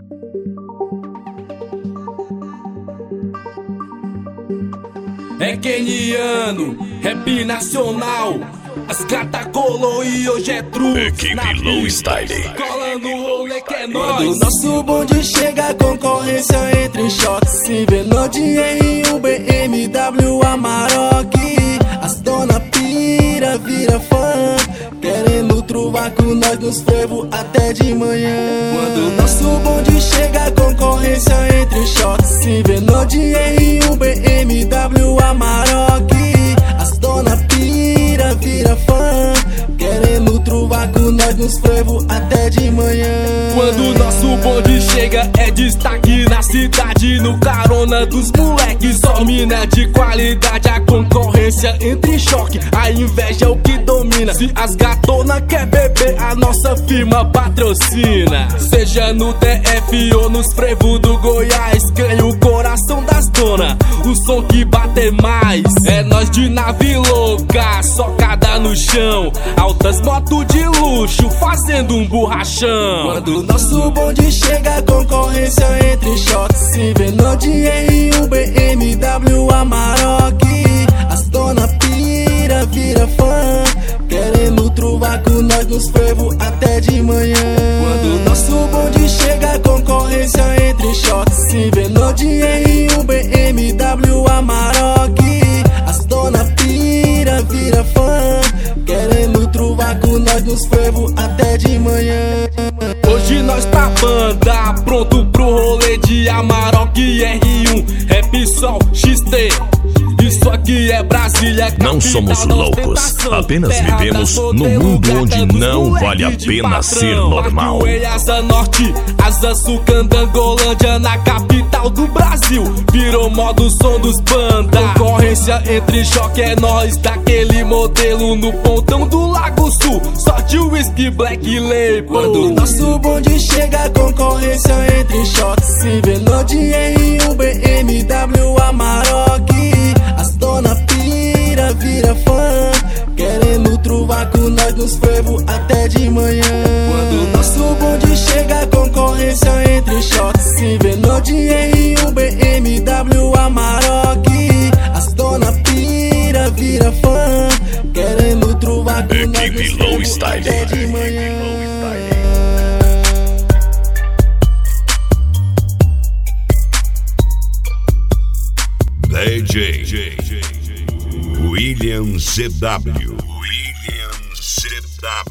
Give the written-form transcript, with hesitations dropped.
É keniano, rap nacional. As gata colou e hoje é true. Equipe Low Style. Cola no rolê que é nóis. Quando o nosso bonde chega, a concorrência entra em choque. Se vê no R1, BMW, Amarok. As dona pira, vira fã, querendo truvar com nós nos frevo até de manhã. Quando o nosso bonde chega, a concorrência entra em choque. Se vê no R1, BMW, Amarok. As dona pira, vira fã, querendo truvar com nós nos frevo até de manhã. Quando o nosso bonde chega é destaque na cidade, no carona dos moleques, só mina de qualidade. A concorrência entra em choque, a inveja é o que domina. Se as gatona quer beber, a nossa firma patrocina. Seja no DF ou nos frevo do Goiás, ganha o coração das dona, o som que bate mais. É nós de nave louca, socada no chão, altas motos de luxo, fazendo um borrachão. Quando o nosso bonde chega, a concorrência entra em choque. Se vê no R1, BMW, Amarok. As dona pira, vira fã, querendo truvar com nós nos frevo até de manhã. Quando o nosso bonde chega, a concorrência entra em choque. Se vê no R1, BMW, Amarok. As dona pira, vira fã, querendo truvar com nós nos frevo até de manhã. Hoje nós pra banda, pronto pro rolê de Amarok R1, Rap Sol XT. Isso aqui é Brasília, não somos loucos, apenas vivemos no mundo onde não vale a pena ser normal. Asa Norte, Asa Sul, Candangolândia, na capital do Brasil, virou modo som dos banda. Concorrência entre choque, é nós daquele modelo no pontão do Lago Sul, só de whisky Black Label. Quando o nosso bonde chega, a concorrência entra em choque. Se vê no R1, BMW, Amarok. As dona pira, vira fã, querendo truvar com nós nos frevo até de manhã. Quando o nosso bonde chega, a concorrência entra em choque. Se vê no R1, BMW, Amarok. As dona pira, vira fã, querendo truvar com nós Equipe nos Low frevo Style. até de manhã. DJ William CW.